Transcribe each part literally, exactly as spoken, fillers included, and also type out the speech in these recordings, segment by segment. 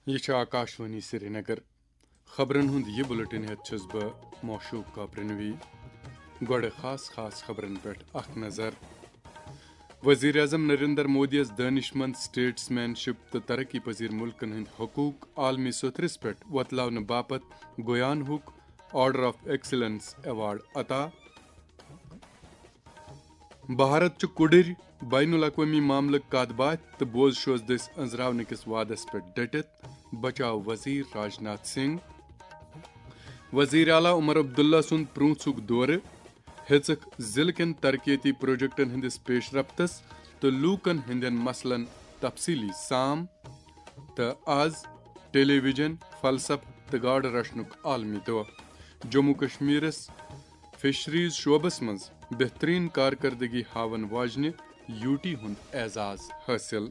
یہ آکاشوانی سری نگر خبرن ہند یہ بلٹن ہیت چھس بہ موشوق کابرنوی گوڑ خاص خاص خبرن پہ اخ نظر وزیر اعظم نریندر مودی یس دانش مند سٹیٹس مین شپ تو ترقی پذیر ملکن ہند حقوق عالمی سترس پہ وتلاؤن باپت گویان ہک آرڈر آف ایکسلنس ایوارڈ عطا بھارت چھ کڑر بین الاقوامی معاملہ کت باتھ تو بوز شوز دس انزراون کس وعدس پہ ڈٹت بچاؤ وزیر راجناتھ سنگھ وزیر اعلیٰ عمر عبداللہ سند پرونژک دورہ ہیچک ضلع کن ترقیتی پروجیکٹن ہندس پیش رفتس تو لوکن ہندین مسلن تفصیلی سام تو آز ٹیلی ویژن فلسفہ تو گاڈ رچنک عالمی دہ جموں کشمیرس فشریز شعبس مز بہترین کارکردگی ہاون واجنہ یوٹی ہند اعزاز حاصل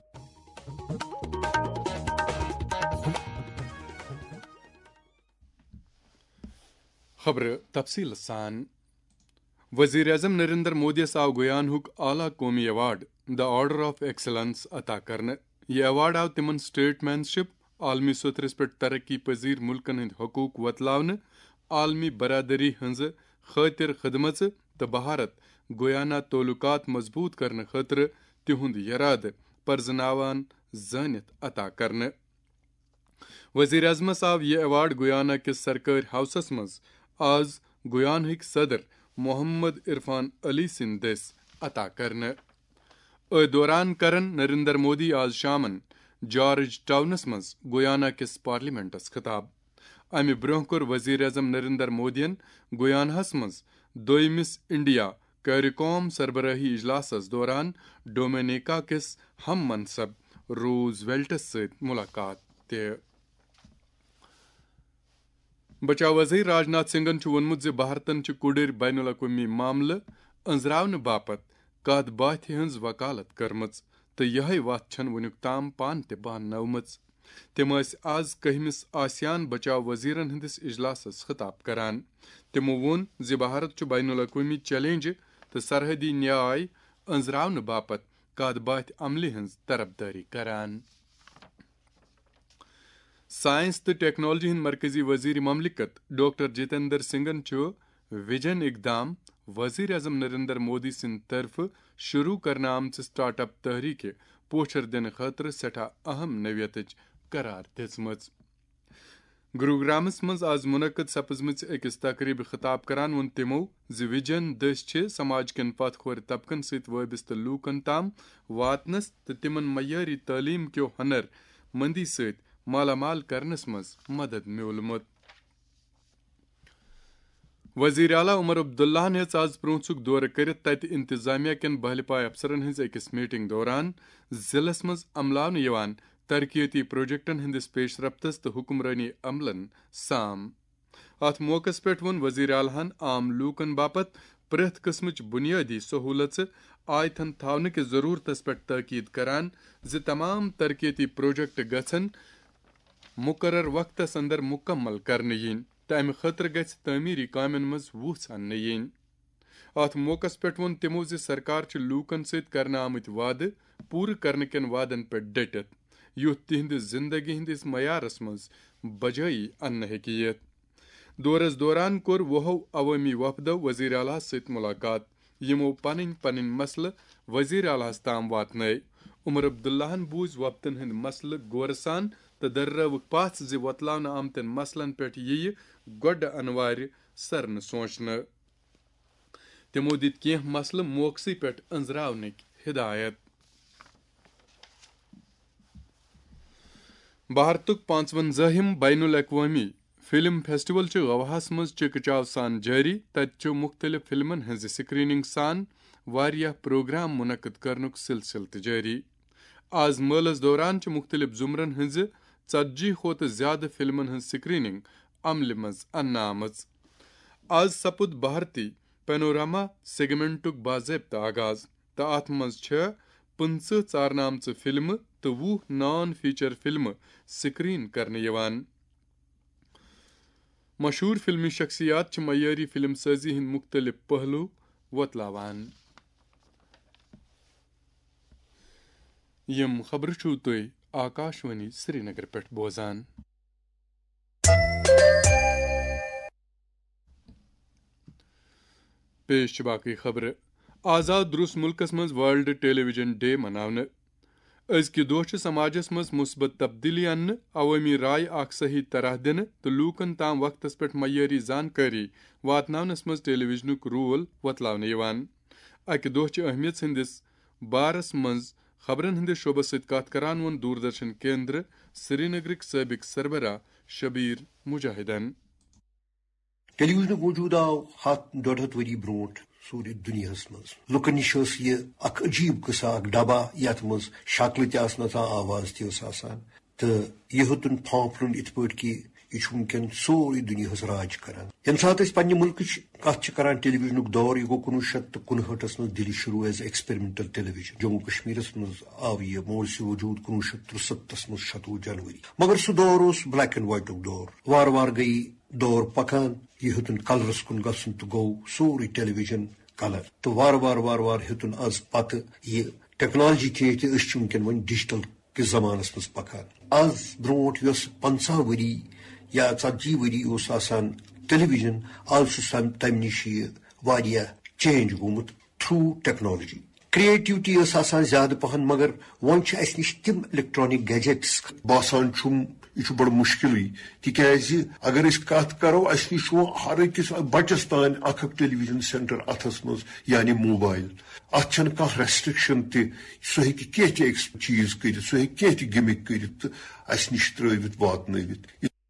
خبر تفصیل سان وزیر اعظم نریندر مودیس آو گویان ہک اعلیٰ قومی ایوارڈ دا آرڈر آف ایکسلنس عطا کرنے یہ ایوارڈ آو تمن سٹیٹ مین شپ عالمی سترس پہ ترقی پذیر ملکن ہند حقوق وتلاون عالمی برادری ہنز خاطر خدمت تو بھارت گویانا تعلقات مضبوط کرنے خاطر تہند یراد پرزناوان زانت عطا کرنے وزیر اعظمس آو یہ ایوارڈ گویانا کس سرکاری ہاؤسس مز آز گویان ہک صدر محمد عرفان علی سند دس عطا کرنے ا دوران کرن نریندر مودی آز شامن جارج ٹاؤنس مز گویانا کس پارلیمنٹس خطاب امہ برہ کور وزیر اعظم نریندر مودین گویانہس مز دویمس انڈیا کیریکوم سربراہی اجلاسس دوران ڈومینیکا کس ہم منصب روز ویلٹس ست ملاقات تہ بچاؤ وزیر راجناتھ سنگھن ونمت زِ بھارتن چھ کڑر بین الاقوامی معاملہ انزراون باپت کت باتھ ہنز وکالت کرمژ تو یہ وت چھن ونیک تام پان تہ باننٲومٕژ تم ٲسۍ آز کہمس آسیان بچاؤ وزیرن ہندس اجلاسس خطاب کران تمو ووٚن زِ بھارت چھ بین الاقوامی چیلنجہِ تو سرحدی نیاے انزراون باپت کت باتھ عملہِ ہنز طرفداری کران سائنس تو ٹیکنالوجی ہند مرکزی وزیر مملکت ڈاکٹر جتیندر سنگھن چھ ویژن اقدام وزیر اعظم نریندر مودی سند طرف شروع کرنے آمژ سٹارٹ اپ تحریک پوچھر دن خاطر سٹھا اہم نوعیتچ قرار دژمٕژ گروگرامس مز آز منعقد سپزمژ أکس تقریب خطاب کران ووٚن تمو زِ ویژن دٔسۍ چھِ سماج کٮ۪ن پتھ کھورِ طبقن سۭتۍ وابستہٕ لوٗکن تام واتنس تہٕ تمن معیاری تعلیٖم کیو ہنر مندی سۭتۍ مالا مال کرنس مز مدد میولمت وزیر اعلیٰ عمر عبداللہ ہیژ آز پرونژک دورہ کرت تتہ انتظامیہ کٮ۪ن بہلہِ پاے افسرن ہنز أکس میٹنگ دوران ضلعس مز عملاونہٕ یوان ترقیتی پروجیکٹن ہندس پیش رفتس تو حکمرانی عملن سام ات موقع پہ وون وزیر اعلیٰ ہن عام لوکن باپت پرٛٮ۪تھ قسمٕچ بنیٲدی سہوٗلژٕ آیتھن تھاونہٕ کِس ضروٗرتس پٮ۪ٹھ تاکید کران زِ تمام ترقیتی پروجیکٹ گژھن مقرر وقتس اندر مکمل کرنہٕ یِنۍ تہٕ امہِ خٲطرٕ گژھِ تعمیری کامین منٛز وُژھ اننہٕ یِنۍ اتھ موقع پٮ۪ٹھ ووٚن تِمو زِ سرکار چھِ لوٗکن سۭتۍ کرنہٕ آمٕتۍ وعدٕ پوٗرٕ کرنہٕ کٮ۪ن وعدن پٮ۪ٹھ ڈٔٹِتھ یُتھ تِہنٛدِ زندگی ہٕنٛدِس معیارس منٛز بجٲیی اننہٕ ہیٚکہِ یِتھ دورس دوران کوٚر وُہو عوٲمی وفدو وزیر اعلیٰ سۭتۍ ملاقات یِمو پنٕنۍ پنٕنۍ مسلہٕ وزیر اعلیٰ ہس تام واتنٲے عمر عبداللہن بوٗزۍ وفدن ہٕنٛدۍ مسلہٕ غورٕ سان تہٕ دررٲوٕکھ پژھ زِ وۄتلاونہٕ آمتٮ۪ن مسلن پٮ۪ٹھ یِیہِ گۄڈٕ انوارِ سرنہٕ سونچنہٕ تِمو دِتۍ کینٛہہ مسلہٕ موقعسٕے پٮ۪ٹھ أنزراونٕکۍ ہدایت بھارتُک پانٛژوَنٛزاہِم بین الاقوامی فلم فیسٹیول چھُ گواہس منٛز چِکہٕ چاو سان جٲری تتہِ چھُ مختلف فلمن ہٕنٛزِ سکریننگ سان واریاہ پروگرام منعقد کرنُک سلسلہٕ تہِ جٲری آز مٲلس دوران چھِ مختلف ضمرن ہٕنٛزِ ژتجی کھۄتہٕ زیادٕ فلمن ہٕنٛز سکریننگ عملہِ منٛز اننہٕ آمٕژ آز سپُد بھارتی پینوراما سیگمنٹُک باضٲبطہٕ آغاز تہٕ اتھ منٛز چھےٚ پٕنژٕہ ژارنہٕ آمژٕ فلمہٕ تہٕ وُہ نان فیچر فلمہٕ سکرین کرنہٕ یِوان مشہوٗر فلمی شخصیات چھِ معیٲری فلم سٲزی ہٕنٛدۍ مختلف پہلو وۄتلاوان یم خبرٕ چھُو تُہۍ آکاشوانی سری نگر پٮ۪ٹھ بوزان. پیش چھِ باقٕے خبرٕ. آزاد درُس مُلکس منٛز ورلڈ ٹیلی ویژن ڈے مناونہٕ. أزکہِ دۄہ چھِ سماجس منٛز مثبت تبدیلی اننہٕ، عوٲمی رائے اکھ صحیح طرح دِنہٕ تہٕ لوٗکن تام وقتس پٮ۪ٹھ معیٲری زانکٲری واتناونس منٛز ٹیلی ویژنُک رول وۄتلاونہٕ یِوان. اکہِ دۄہ چہِ اہمیت سٕنٛدِس بارس منٛز خبرن ہٕنٛدِس شعبس سۭتۍ کتھ کران ووٚن دوٗردرشن کیندر سری نگرٕکۍ سٲبق سربراہ شبیٖر مجاہدن. ٹیلی ویژنُک وجوٗد آو ہتھ ڈۄڈ ہتھ ؤری برونٛٹھ سورُے دُنیاہس منٛز. لُکن نِش ٲس یہِ اکھ عجیٖب قٕصہ، اکھ ڈبہ یتھ منٛز شکلہٕ تہِ آسہٕ نژان، آواز تہِ ٲس آسان، تہٕ یہِ ہیوٚتُن پھانٛپھرُن یِتھ پٲٹھۍ کہِ یہِ چھُ وٕنکٮ۪ن سورُے دُنیاہس راج کران. ییٚمہِ ساتہٕ أسۍ پننہِ مُلکٕچ کتھ چھِ کران ٹیلی ویژنُک دور یہِ گوٚو کُنوُہ شیٚتھ تہٕ کُنہٲٹھس منٛز دِلہِ شروٗع as experimental television. Jammu کشمیرس منٛز آو یہِ مول سے وجوٗد کُنوُہ شیٚتھ ترٛسَتتھس منٛز شتوُہ جنوری. مگر سُہ دور اوس بلیک اینڈ وایٹُک دور. وارٕ وارٕ گٔیہِ دور پکان، یہِ ہیوٚتُن کلرس کُن گژھُن تہٕ گوٚو سورُے ٹیلی ویژن کلر. تہٕ وارٕ وارٕ وارٕ وارٕ ہیوٚتُن آز پتہٕ یہِ ٹیکنالوجی چینج تہٕ أسۍ چھِ وٕنکٮ۪ن وۄنۍ ڈِجٹل کِس زمانس منٛز پکان. آز برونٛٹھ یۄس پنژاہ ؤری یا ژتجی ؤری اوس آسان ٹیلی ویژن، آز چھُ تمہِ نِش یہِ واریاہ چینج گوٚمُت تھروٗ ٹیکنالوجی. کریٹیوٹی ٲس آسان زیادٕ پہن، مگر وۄنۍ چھِ اسہِ نِش تِم الیکٹرانک گیجٹس باسان چھُم یہ بڑٕ مُشکِلٕے. تِکیٛازِ اگر أسۍ کتھ کرو اسہِ نِش چھُ ہر أکِس بچس تام اکھ اکھ ٹیلی ویژن سینٹر اتھس منٛز، یعنی موبایل. اتھ چھنہٕ کانٛہہ ریسٹرکشن تہِ، سُہ ہیٚکہِ کینٛہہ تہِ چیٖز کٔرِتھ، سُہ ہیٚکہِ کینٛہہ تہِ گِمِک کٔرِتھ تہٕ اسہِ نِش ترٲوِتھ واتنٲوِتھ.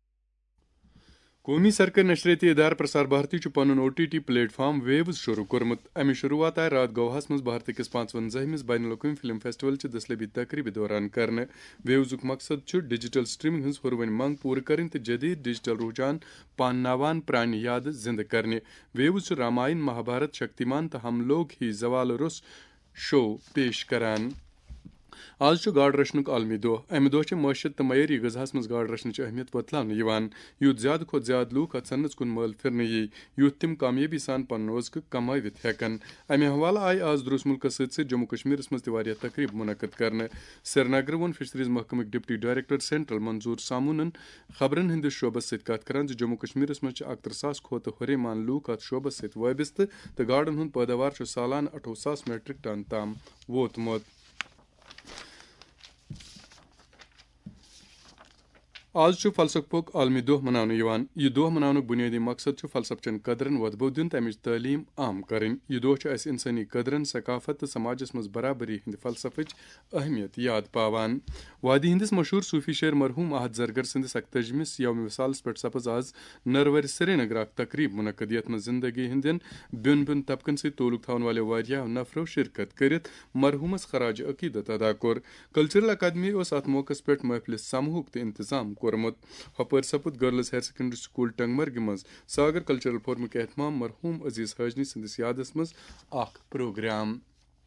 قومی سرکٲرۍ نشریٲتی ادارٕ پرسار بھارتی چھُ پنُن O T T platform waves شروع کوٚرمُت. امِچ شروعات آیہِ راتھ گوواہس منٛز بھارتہٕ کِس پانٛژوَنٛزاہمِس بین الاقوٲمی فلم فیسٹیول چہِ دٔسلٲبی تقریٖبہِ دوران کرنہٕ. ویوزُک مقصد چھُ ڈیجیٹل سٹریمنگ ہٕنٛز ہُروٕنۍ منٛگ پوٗرٕ کرٕنۍ تہٕ جدید ڈیجیٹل رجحان پانناوان پرٛانہِ یادٕ زِنٛدٕ کرنہِ. ویوز چھُ راماین، مہابھارت، شکتِمان تہٕ ہم لوگ ہی زوال روٚس شو پیش کران. آز چھُ گاڈٕ رچھنُک عالمی دۄہ. امہِ دۄہ چھِ معٲشت تہٕ معیٲری غذاہس منٛز گاڈٕ رچھنٕچ اہمیت بتلاونہٕ یِوان. یُتھ زیادٕ کھۄتہٕ زیادٕ لوٗکھ اتھ صنعتس کُن مٲل پھرنہٕ یی، یُتھ تِم کامیٲبی سان پنُن روزقہٕ کمٲوِتھ ہٮ۪کن. امہِ حوالہٕ آیہِ آز درُس مُلکس سۭتۍ سۭتۍ جموں کشمیرس منٛز تہِ واریاہ تقریٖب مُنعقد کرنہٕ. سرینگرٕ ووٚن فشریٖز محکمٕکۍ ڈپٹی ڈایریکٹر سینٹرل منظور سامونن خبرن ہٕنٛدِس شعبس سۭتۍ کتھ کران زِ جموں کشمیرس منٛز چھِ اکتٕرہ ساس کھۄتہٕ ہُریمان لوٗکھ اتھ شعبس سۭتۍ وٲبستہٕ تہٕ گاڈن ہُنٛد پٲداوار چھُ سالانہٕ اٹھووُہ ساس میٹرک ٹن تام ووتمُت. آز چھُ فلسفُک عالمی دۄہ مناونہٕ یِوان. یہِ دۄہ مناونُک بُنیٲدی مقصد چھُ فلسفہٕ چٮ۪ن قدرن وۄدبو دیُن تہٕ امِچ تعلیٖم عام کرٕنۍ. یہِ دۄہ چھُ اسہِ انسٲنی قدرن، ثقافت تہٕ سماجس منٛز برابری ہٕنٛدِ فلسفٕچ اہمیت یاد پاوان. وادی ہٕنٛدِس مشہوٗر صوٗفی شٲعر مرحوٗم احد زرگر سٕنٛدِس اکتٲجِمِس یومہِ وصالس پٮ۪ٹھ سپٕز آز نٔروَرِ سرینگر اکھ تقریٖب مُنعقد، یتھ منٛز زندگی ہٕنٛدٮ۪ن بیوٚن بیوٚن طبقن سۭتۍ تعلُق تھاون والیو واریاہو نفرو شرکت کٔرِتھ مرحوٗمس خراج عقیدت ادا کوٚر. کلچرل اکیڈمی اوس اتھ موقعس پٮ۪ٹھ محفلہِ سموہُک تہِ انتظام کوٚرمُت. ہۄپٲرۍ سپُد گرلز ہایر سیکنڈری سکوٗل ٹنگمرگہِ منٛز ساگر کلچرل فورمُک احتمام مرحوٗم عزیز حاجنی سٕنٛدِس یادس منٛز اکھ پروگرام.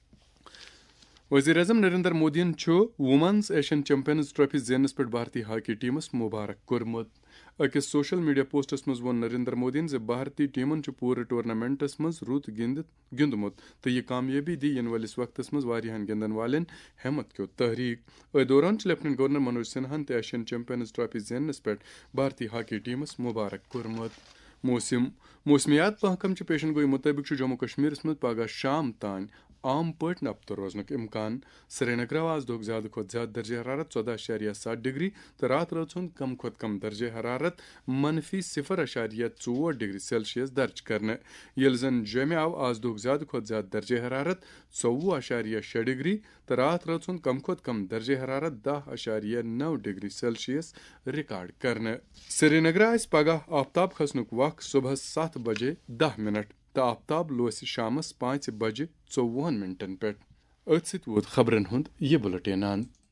وزیر اعظم نریندر مودیَن چھُ وومینز ایشین چیمپئنز ٹرافی زیننس پٮ۪ٹھ بھارتی ہاکی ٹیمس مُبارک کوٚرمُت. أکِس سوشل میڈیا پوسٹس منٛز ووٚن نریندر مودیَن زِ بھارتی ٹیمن چھُ پوٗرٕ ٹورنامنٹس منٛز رُت گِنٛدِتھ گِنٛدمُت تہٕ یہِ کامیٲبی دی یِنہٕ وٲلِس وقتس منٛز واریاہن گِنٛدن والٮ۪ن ہٮ۪مت کیو تحریٖک. أتھۍ دوران چھُ لیفٹنٹ گورنر منوج سنہاہن تہِ ایشین چیمپئنز ٹرافی زیننس پٮ۪ٹھ بھارتی ہاکی ٹیمس مُبارک کوٚرمُت. موسم موسمیات محکمہٕ چہِ پیشن گوئی مُطٲبِق چھُ جموں کشمیرس منٛز پگہہ شام تانۍ عام پٲٹھۍ نبتہٕ روزنُک اِمکان. سرینگرٕ آو آز دۄہُک زیادٕ کھۄتہٕ زیادٕ درجہِ حرارت ژۄدہ اشاریہ سَتھ ڈگری تہٕ راتھ رٲژ ہُنٛد کم کھۄتہٕ کم درجہِ حرارت منفی صفر اشاریہ ژور ڈگری سیلسیس درج کرنہٕ. ییٚلہِ زن جوٚمہِ آو آز دۄہُک زیادٕ کھۄتہٕ زیادٕ درجہِ حرارت ژوٚوُہ اشاریہ شےٚ ڈگری تہٕ راتھ رٲژ ہُنٛد کم کھۄتہٕ کم درجہِ حرارت دہ اشاریہ نو ڈگری سیلسیس رِکارڈ کرنہٕ. سرینگرٕ آسہِ پگہہ آفتاب کھسنُک وق صبحس سَتھ بجے دہ مِنٹ تہٕ آفتاب لوسہِ شامس پانٛژِ بجہِ ژوٚوُہن مِنٹن پٮ۪ٹھ. أتھۍ سۭتۍ ووت خبرن ہُنٛد یہِ بُلٹین.